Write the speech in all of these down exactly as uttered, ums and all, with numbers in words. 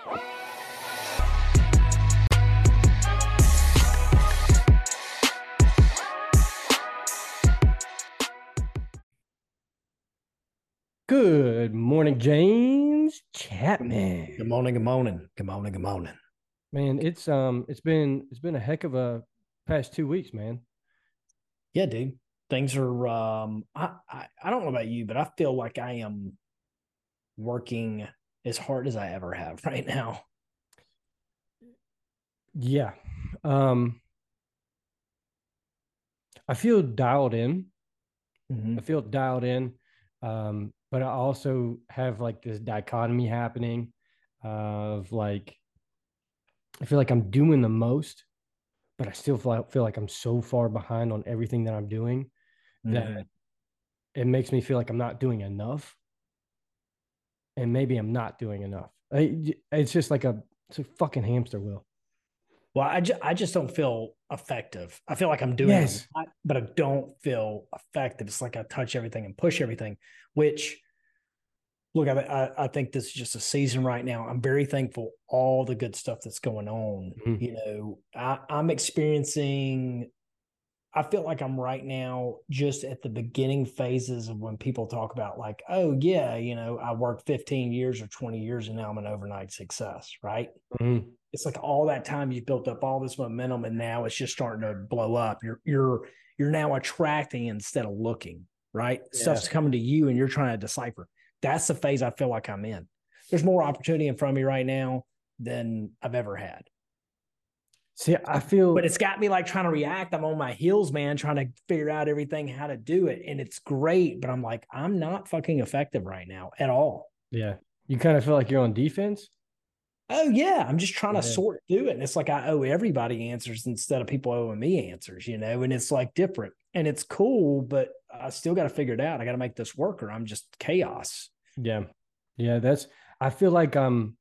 Good morning, James Good Chapman. morning, good morning, good morning, good morning. Man, it's um it's been it's been a heck of a past two weeks, man. Yeah, dude. Things are um I, I I don't know about you, but I feel like I am working as hard as I ever have right now. Yeah. Um I feel dialed in. I Mm-hmm. feel dialed in. Um, but I also have like this dichotomy happening of like I feel like I'm doing the most, but I still feel, feel like I'm so far behind on everything that I'm doing that Mm-hmm. it makes me feel like I'm not doing enough, and maybe I'm not doing enough. I, it's just like a it's a fucking hamster wheel. Well, I, ju- I just don't feel effective. I feel like I'm doing a Yes. lot, but I don't feel effective. It's like I touch everything and push everything, which look, I, I, I think this is just a season right now. I'm very thankful all the good stuff that's going on. Mhm. You know, I, I'm experiencing I feel like I'm right now just at the beginning phases of when people talk about like, oh yeah, you know, I worked fifteen years or twenty years and now I'm an overnight success, right? Mhm. It's like all that time you've built up all this momentum and now it's just starting to blow up. You're you're you're now attracting instead of looking, right? Yeah. Stuff's coming to you and you're trying to decipher. That's the phase I feel like I'm in. There's more opportunity in front of me right now than I've ever had. See, I But feel it's got me like trying to react. I'm on my heels, man, trying to figure out everything, how to do it. And it's great, but I'm like, I'm not fucking effective right now at all. yeah. You kind of feel like you're on defense. Oh, yeah. I'm just trying to Yeah. sort through it. And it's like I owe everybody answers instead of people owing me answers, you know, and it's like different and it's cool, but I still got to figure it out. I got to make this work or I'm just chaos. Yeah. Yeah. That's, I feel like um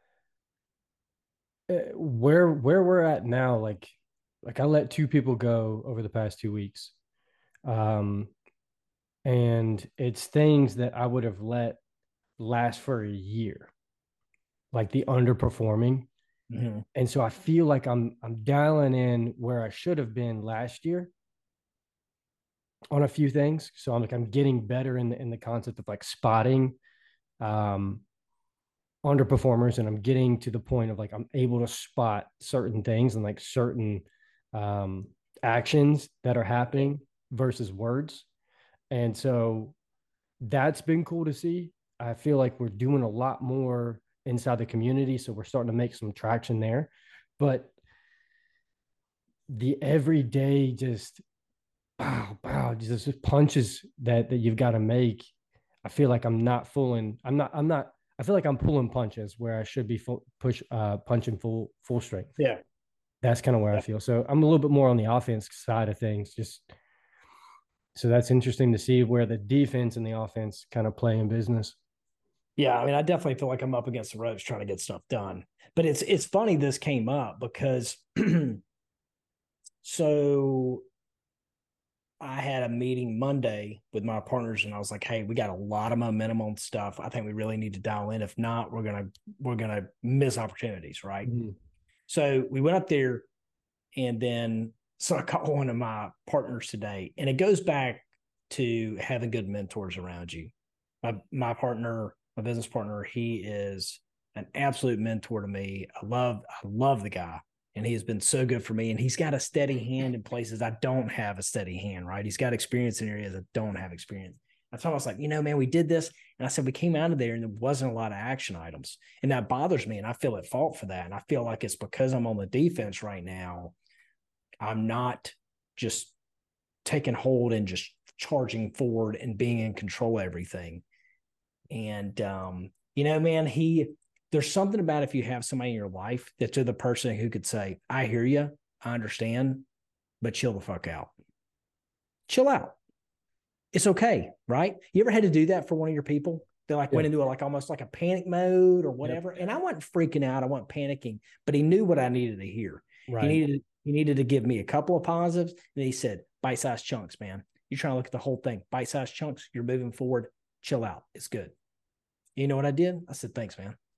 uh, where where we're at now, like like I let two people go over the past two weeks. Um, and it's things that I would have let last for a year, like the underperforming. Mm-hmm. And so I feel like I'm I'm dialing in where I should have been last year on a few things. So I'm like I'm getting better in the in the concept of like spotting um underperformers, and I'm getting to the point of like I'm able to spot certain things and like certain um actions that are happening versus words. And so that's been cool to see. I feel like we're doing a lot more inside the community, so we're starting to make some traction there. But the everyday just bow, bow, just punches that that you've got to make. I feel like I'm not fooling. I'm not. I'm not. I feel like I'm pulling punches where I should be full, push uh, punching full full strength. Yeah. That's kind of where I Yeah. feel. So I'm a little bit more on the offense side of things. Just so that's interesting to see where the defense and the offense kind of play in business. Yeah, I mean, I definitely feel like I'm up against the ropes trying to get stuff done. But it's it's funny this came up because so I had a meeting Monday with my partners and I was like, hey, we got a lot of momentum on stuff. I think we really need to dial in. If not, we're gonna we're gonna miss opportunities, right? Mhm. So we went up there and then so I called one of my partners today, and it goes back to having good mentors around you. My my partner, my business partner, he is an absolute mentor to me. I love I love the guy, and he has been so good for me. And he's got a steady hand in places I don't have a steady hand. Right? He's got experience in areas I don't have experience. I told him, I was like, you know, man, we did this. And I said, we came out of there and there wasn't a lot of action items. And that bothers me. And I feel at fault for that. And I feel like it's because I'm on the defense right now. I'm not just taking hold and just charging forward and being in control of everything. And um, you know, man, he there's something about if you have somebody in your life that's the person who could say, I hear you, I understand, but chill the fuck out. Chill out. It's okay, right? You ever had to do that for one of your people? They like Yeah. went into a, like almost like a panic mode or Yep. whatever. And I wasn't freaking out. I wasn't panicking, but he knew what I needed to hear. He Right. needed he needed to give me a couple of positives. And he said, bite-sized chunks, man. You're trying to look at the whole thing. Bite-sized chunks. You're moving forward. Chill out. It's good. You know what I did? I said, thanks, man.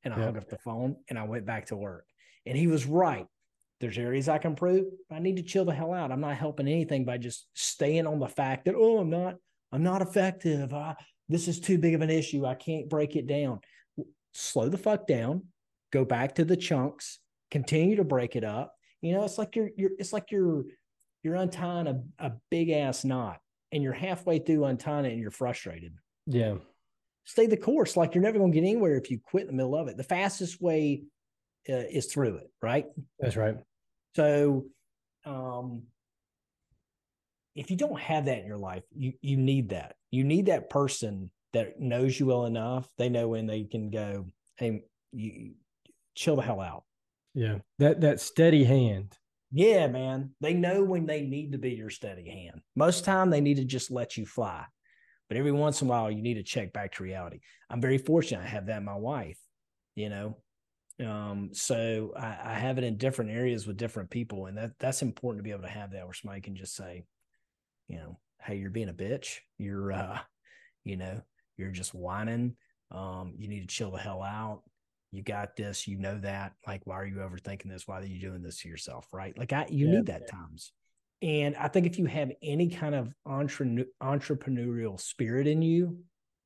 and I Yeah. hung up the phone and I went back to work. And he was right. There's areas I can improve. I need to chill the hell out. I'm not helping anything by just staying on the fact that, oh, I'm not, I'm not effective. I, this is too big of an issue. I can't break it down. Slow the fuck down, go back to the chunks, continue to break it up. You know, it's like you're, you're, it's like you're, you're untying a, a big ass knot and you're halfway through untying it and you're frustrated. Yeah. Stay the course. Like you're never going to get anywhere if you quit in the middle of it. The fastest way uh, is through it, right? That's right. So, um, if you don't have that in your life, you you need that. You need that person that knows you well enough. They know when they can go, hey, you chill the hell out. Yeah. That that steady hand. Yeah, man. They know when they need to be your steady hand. Most time they need to just let you fly. But every once in a while, you need to check back to reality. I'm very fortunate I have that in my wife, you know. Um, so I, I have it in different areas with different people, and that that's important to be able to have that where somebody can just say, you know, hey, you're being a bitch. You're uh, you know, you're just whining. Um, you need to chill the hell out. You got this, you know that. Like, why are you overthinking this? Why are you doing this to yourself? Right. Like I you Yeah. need that times. And I think if you have any kind of entre- entrepreneurial spirit in you,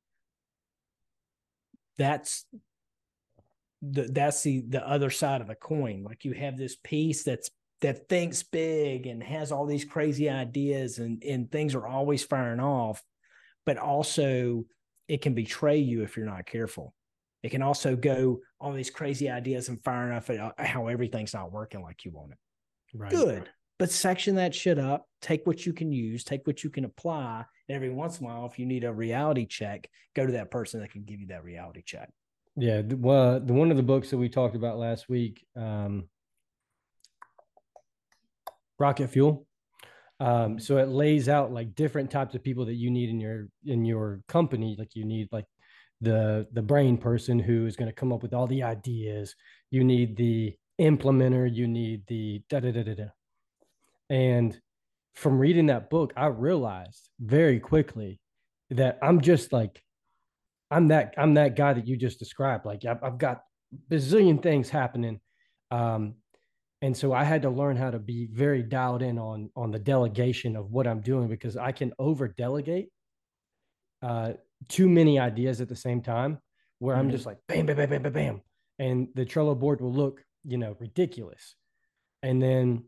that's the that's the the other side of the coin. Like you have this piece that's that thinks big and has all these crazy ideas and and things are always firing off, but also it can betray you if you're not careful. It can also go all these crazy ideas and firing off at how everything's not working like you want it. Right. Good. But section that shit up, take what you can use, take what you can apply. And every once in a while, if you need a reality check, go to that person that can give you that reality check. Yeah. The, well, the one of the books that we talked about last week, um, Rocket Fuel. Um, so it lays out like different types of people that you need in your in your company. Like you need like the the brain person who is going to come up with all the ideas. You need the implementer. You need the da da da da da. And from reading that book, I realized very quickly that I'm just like I'm that I'm that guy that you just described. Like I've, I've got bazillion things happening, um, and so I had to learn how to be very dialed in on on the delegation of what I'm doing because I can over delegate uh, too many ideas at the same time, where I'm Mm-hmm. just like bam, bam, bam, bam, bam, bam, and the Trello board will look you know ridiculous, and then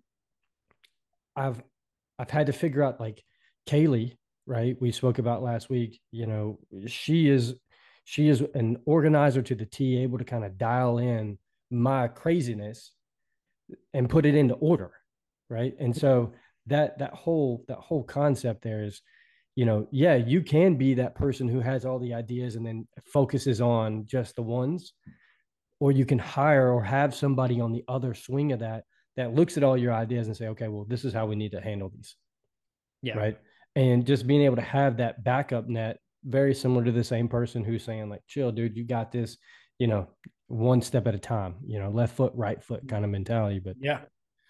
I've I've had to figure out like Kaylee, right? We spoke about last week. You know, she is she is an organizer to the T, able to kind of dial in my craziness and put it into order, right? And so that that whole that whole concept there is, you know, yeah, you can be that person who has all the ideas and then focuses on just the ones, or you can hire or have somebody on the other swing of that that looks at all your ideas and say, okay, well, this is how we need to handle these. Yeah. Right. And just being able to have that backup net, very similar to the same person who's saying, like, chill, dude, you got this, you know, one step at a time, you know, left foot, right foot kind of mentality. But yeah,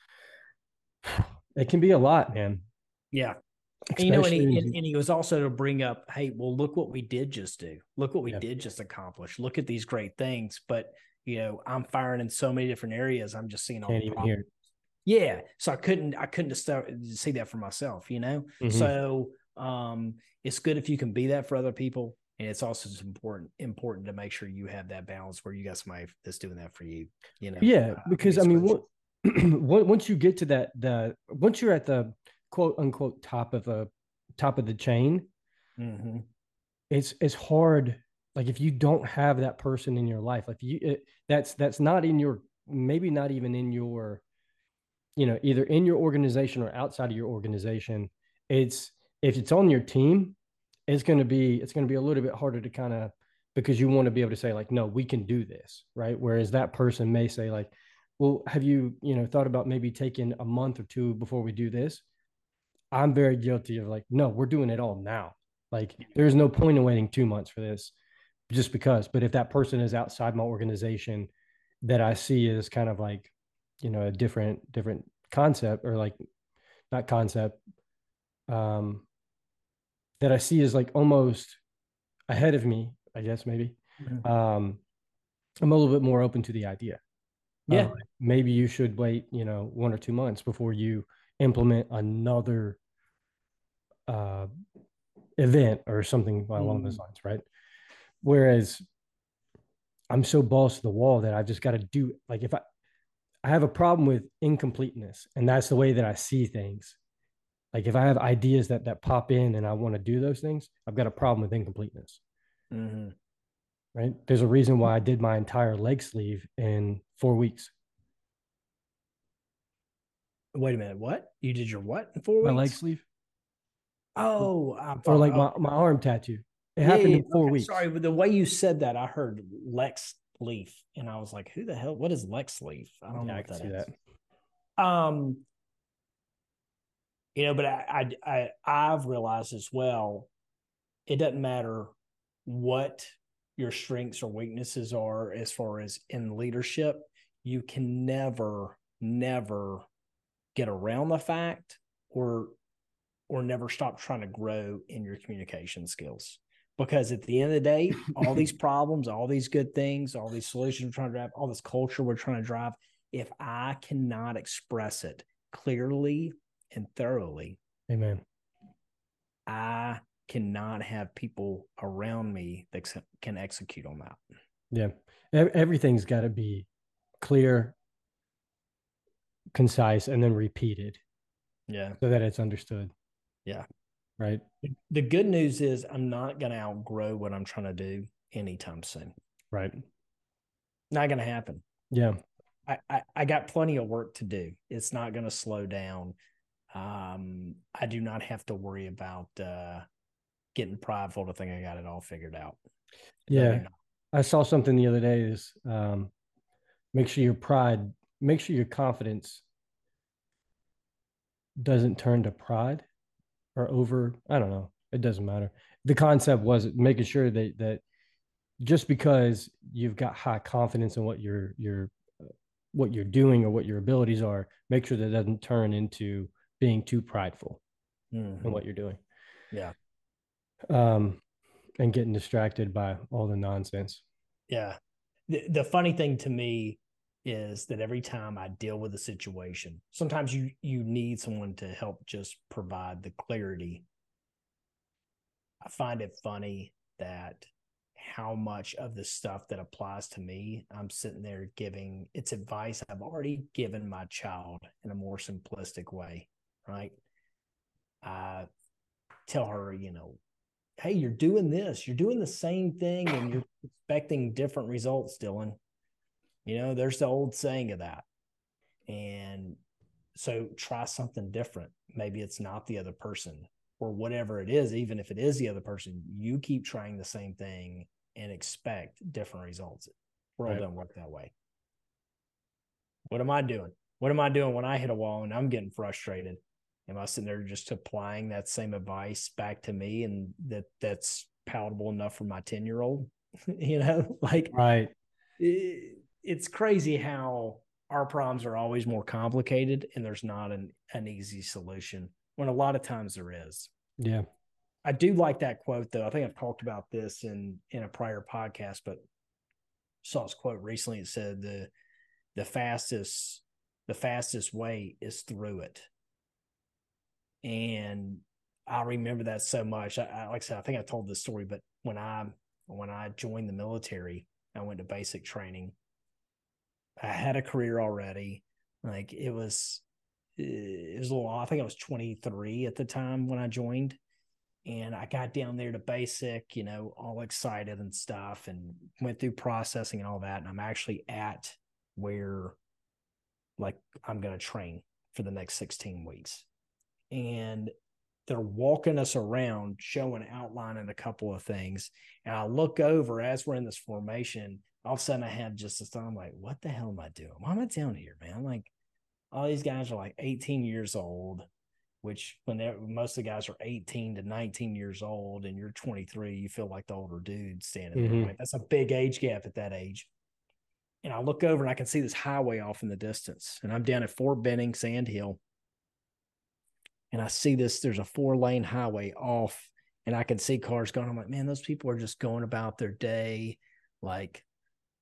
it can be a lot, man. yeah. And, you know, and Especially, he, as and, you, and he was also to bring up, hey, well, look what we did just do. Look what we yeah, did just accomplish. Look at these great things. But, you know, I'm firing in so many different areas. I'm just seeing all can't the even problems. hear it. Yeah. So I couldn't, I couldn't just start, see that for myself, you know? Mm-hmm. So um, it's good if you can be that for other people. And it's also important, important to make sure you have that balance where you got somebody that's doing that for you, you know? Yeah. Uh, Because, I mean, what, once you get to that, the, once you're at the quote unquote top of the top of the chain, mm-hmm. it's it's hard. Like if you don't have that person in your life, like you, it, that's that's not in your, maybe not even in your, you know, either in your organization or outside of your organization. It's if it's on your team, it's going to be it's going to be a little bit harder to kind of, because you want to be able to say like, no, we can do this, right? Whereas that person may say like, well, have you you know thought about maybe taking a month or two before we do this? I'm very guilty of like, no, we're doing it all now. Like, there's no point in waiting two months for this, just because. But if that person is outside my organization, that I see as kind of like, you know, a different different concept, or like not concept, um, that I see as like almost ahead of me, I guess maybe. Mm-hmm. Um, I'm a little bit more open to the idea. Uh, Yeah. maybe you should wait, you know, one or two months before you implement another uh, event or something along those Mm. lines, right? Whereas I'm so balls to the wall that I've just got to do, like, if I, I have a problem with incompleteness, and that's the way that I see things. Like if I have ideas that that pop in and I want to do those things, I've got a problem with incompleteness. Mm-hmm. Right? There's a reason why I did my entire leg sleeve in four weeks. Wait a minute. What? You did your what in four My leg weeks? sleeve, Oh, I'm or following. like Oh, my, my arm tattoo. It yeah, happened yeah. in Yeah. four Okay. weeks. Sorry, but the way you said that, I heard Lex Leaf, and I was like, "Who the hell? What is Lex Leaf? I don't know Yeah, I what can that see is." that. Um, you know, but I, I, I, I've realized as well, it doesn't matter what your strengths or weaknesses are as far as in leadership. You can never, never get around the fact or or never stop trying to grow in your communication skills. Because at the end of the day, all these problems, all these good things, all these solutions we're trying to drive, all this culture we're trying to drive, if I cannot express it clearly and thoroughly, Amen. I cannot have people around me that can execute on that. Yeah. Everything's got to be clear, concise, and then repeated Yeah. so that it's understood. Yeah. Right. The good news is I'm not going to outgrow what I'm trying to do anytime soon. Right. Not going to happen. Yeah. I, I, I got plenty of work to do. It's not going to slow down. Um, I do not have to worry about uh, getting prideful to think I got it all figured out. Yeah. I saw something the other day is um, make sure your pride, make sure your confidence doesn't turn to pride or over. I don't know. It doesn't matter. The concept was making sure that that just because you've got high confidence in what you're you're what you're doing or what your abilities are, make sure that it doesn't turn into being too prideful mm-hmm. in what you're doing. Yeah. Um, and getting distracted by all the nonsense. Yeah. The, the funny thing to me is that every time I deal with a situation, sometimes you you need someone to help just provide the clarity. I find it funny that how much of the stuff that applies to me, I'm sitting there giving it's advice I've already given my child in a more simplistic way, right? I tell her, you know, hey, you're doing this, you're doing the same thing, and you're expecting different results, Dylan. You know, there's the old saying of that. And so try something different. Maybe it's not the other person or whatever it is. Even if it is the other person, you keep trying the same thing and expect different results. The world Right. doesn't work that way. What am I doing? What am I doing when I hit a wall and I'm getting frustrated? Am I sitting there just applying that same advice back to me and that that's palatable enough for my ten year old? You know, like, right. It, it's crazy how our problems are always more complicated and there's not an, an easy solution when a lot of times there is. Yeah. I do like that quote though. I think I've talked about this in, in a prior podcast, but saw this quote recently. It said the, the fastest, the fastest way is through it. And I remember that so much. I, I like I said, I think I told this story, but when I, when I joined the military, I went to basic training. I had a career already. Like it was, it was a little, I think I was twenty-three at the time when I joined. And I got down there to basic, you know, all excited and stuff and went through processing and all that. And I'm actually at where like I'm going to train for the next sixteen weeks. And they're walking us around, showing, outlining a couple of things. And I look over as we're in this formation. All of a sudden, I have just this thought. I'm like, what the hell am I doing? Why am I down here, man? Like, all these guys are like eighteen years old, which when most of the guys are eighteen to nineteen years old, and you're twenty-three, you feel like the older dude standing mm-hmm. there, right? That's a big age gap at that age. And I look over and I can see this highway off in the distance. And I'm down at Fort Benning, Sand Hill. And I see this, there's a four lane highway off and I can see cars going. I'm like, man, those people are just going about their day. Like,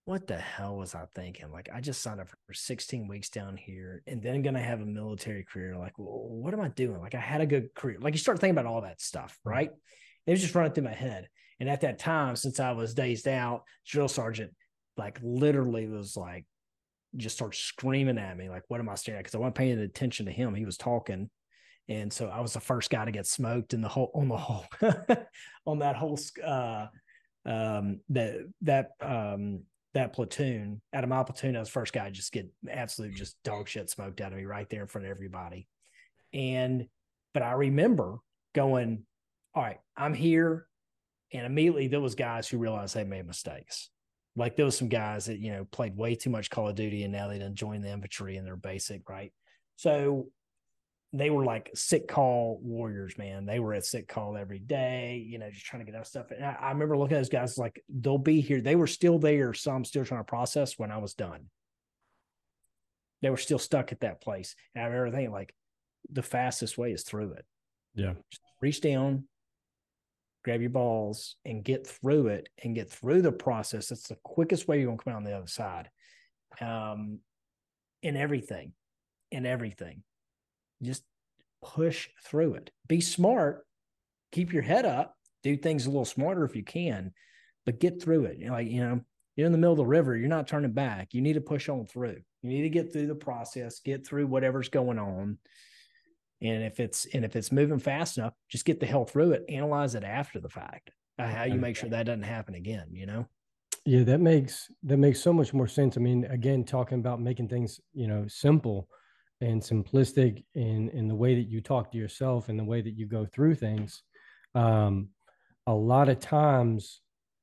what the hell was I thinking? Like, I just signed up for sixteen weeks down here and then going to have a military career. Like, well, what am I doing? Like, I had a good career. Like, you start thinking about all that stuff, right? It was just running through my head. And at that time, since I was dazed out, drill sergeant, like, literally was like, just started screaming at me, like, what am I staring at? Because I wasn't paying attention to him. He was talking. And so I was the first guy to get smoked in the whole, on the whole, on that whole, uh, um, that, that, um, that platoon. Out of my platoon, I was the first guy to just get absolute just dog shit smoked out of me right there in front of everybody. And, but I remember going, all right, I'm here. And immediately there was guys who realized they made mistakes. Like there was some guys that, you know, played way too much Call of Duty and now they didn't join the infantry and they're basic, right? So they were like sick call warriors, man. They were at sick call every day, you know, just trying to get out stuff. And I, I remember looking at those guys like, they'll be here. They were still there. Some still trying to process when I was done. They were still stuck at that place. And I remember thinking like, the fastest way is through it. Yeah. Just reach down, grab your balls and get through it and get through the process. That's the quickest way you're going to come out on the other side. Um, in everything, in everything. Just push through it. Be smart. Keep your head up. Do things a little smarter if you can, but get through it. You know, like, you know, you're in the middle of the river. You're not turning back. You need to push on through. You need to get through the process, get through whatever's going on. And if it's, and if it's moving fast enough, just get the hell through it. Analyze it after the fact. How you make sure that doesn't happen again, you know? Yeah, that makes, that makes so much more sense. I mean, again, talking about making things, you know, simple and simplistic in in the way that you talk to yourself and the way that you go through things. Um, a lot of times,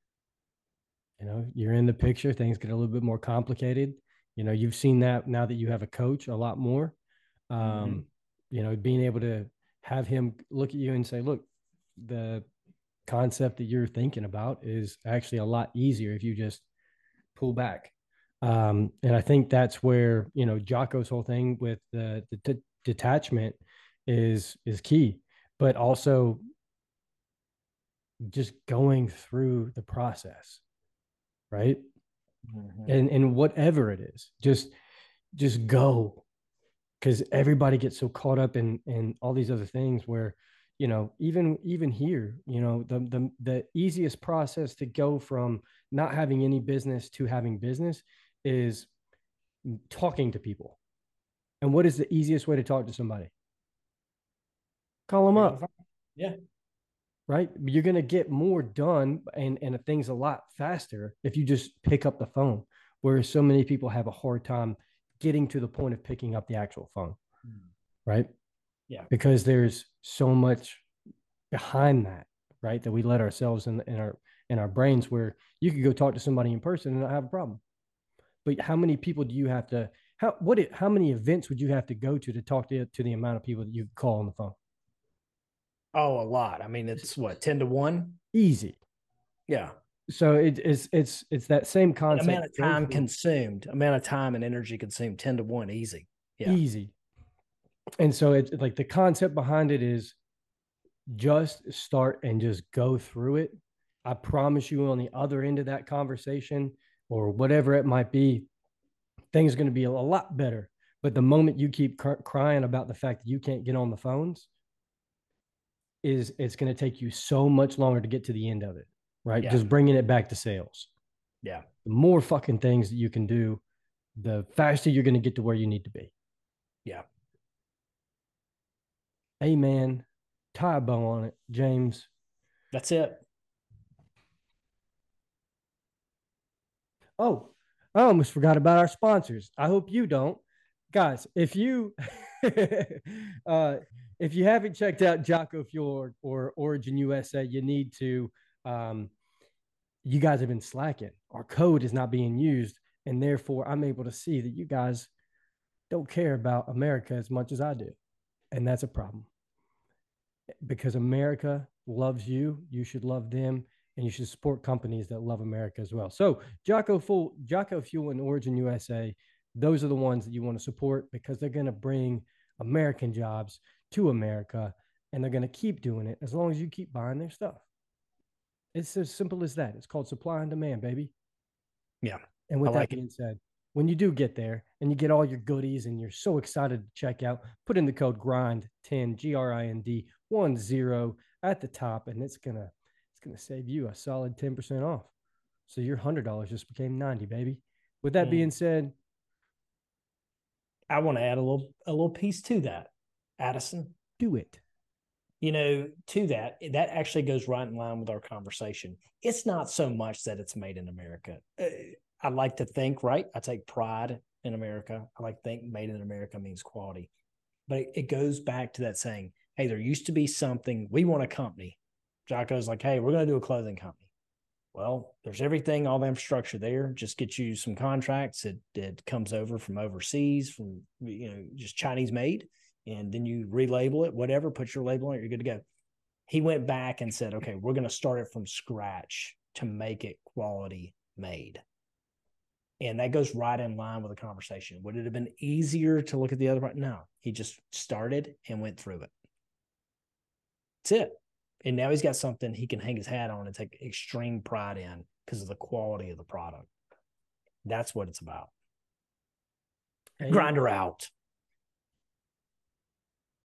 you know, you're in the picture, things get a little bit more complicated. You know, you've seen that now that you have a coach a lot more. Um, mm-hmm. You know, being able to have him look at you and say, look, the concept that you're thinking about is actually a lot easier if you just pull back. Um, and I think that's where, you know, Jocko's whole thing with the, the d- detachment is, is key, but also just going through the process. Right. Mm-hmm. And, and whatever it is, just, just go. Cause everybody gets so caught up in, in all these other things where, you know, even, even here, you know, the, the, the easiest process to go from not having any business to having business is talking to people. And what is the easiest way to talk to somebody? Call them up. Yeah. Right. You're going to get more done and, and things a lot faster if you just pick up the phone, whereas so many people have a hard time getting to the point of picking up the actual phone. Mm. Right. Yeah. Because there's so much behind that, right, that we let ourselves in, in our in our brains, where you could go talk to somebody in person and not have a problem. But how many people do you have to, how, what, it, how many events would you have to go to to talk to, to the amount of people that you call on the phone? Oh, a lot. I mean, it's what, ten to one? Easy. Yeah. So it, it's, it's, it's that same concept. An amount of time consumed, amount of time and energy consumed, ten to one, easy. Yeah. Easy. And so it's like the concept behind it is just start and just go through it. I promise you, on the other end of that conversation or whatever it might be, things are going to be a lot better. But the moment you keep cr- crying about the fact that you can't get on the phones, is it's going to take you so much longer to get to the end of it, right? Yeah. Just bringing it back to sales. Yeah. The more fucking things that you can do, the faster you're going to get to where you need to be. Yeah. Hey, man, tie a bow on it, James. That's it. Oh, I almost forgot about our sponsors. I hope you don't. Guys, if you uh, if you haven't checked out Jocko Fuel or, or Origin U S A, you need to. Um, you guys have been slacking. Our code is not being used, and therefore I'm able to see that you guys don't care about America as much as I do, and that's a problem. Because America loves you, you should love them, and you should support companies that love America as well. So Jocko Fuel, Jocko Fuel and Origin U S A, those are the ones that you want to support, because they're going to bring American jobs to America, and they're going to keep doing it as long as you keep buying their stuff. It's as simple as that. It's called supply and demand, baby. Yeah. And I with that like it. being said, when you do get there and you get all your goodies and you're so excited to check out, put in the code grind ten, G R I N D one zero at the top, and it's gonna it's gonna save you a solid ten percent off. So your hundred dollars just became ninety, baby. With that Mm. being said, I want to add a little a little piece to that, Addison. do it. You know, to that, that actually goes right in line with our conversation. It's not so much that it's made in America. Uh, I like to think, right? I take pride in America. I like to think made in America means quality. But it, it goes back to that saying, hey, there used to be something, we want a company. Jocko's like, hey, we're going to do a clothing company. Well, there's everything, all the infrastructure there. Just get you some contracts. It, it comes over from overseas, from, you know, just Chinese made. And then you relabel it, whatever, put your label on it, you're good to go. He went back and said, okay, we're going to start it from scratch to make it quality made. And that goes right in line with the conversation. Would it have been easier to look at the other part? No, he just started and went through it. That's it. And now he's got something he can hang his hat on and take extreme pride in because of the quality of the product. That's what it's about. Hey, Grinder out.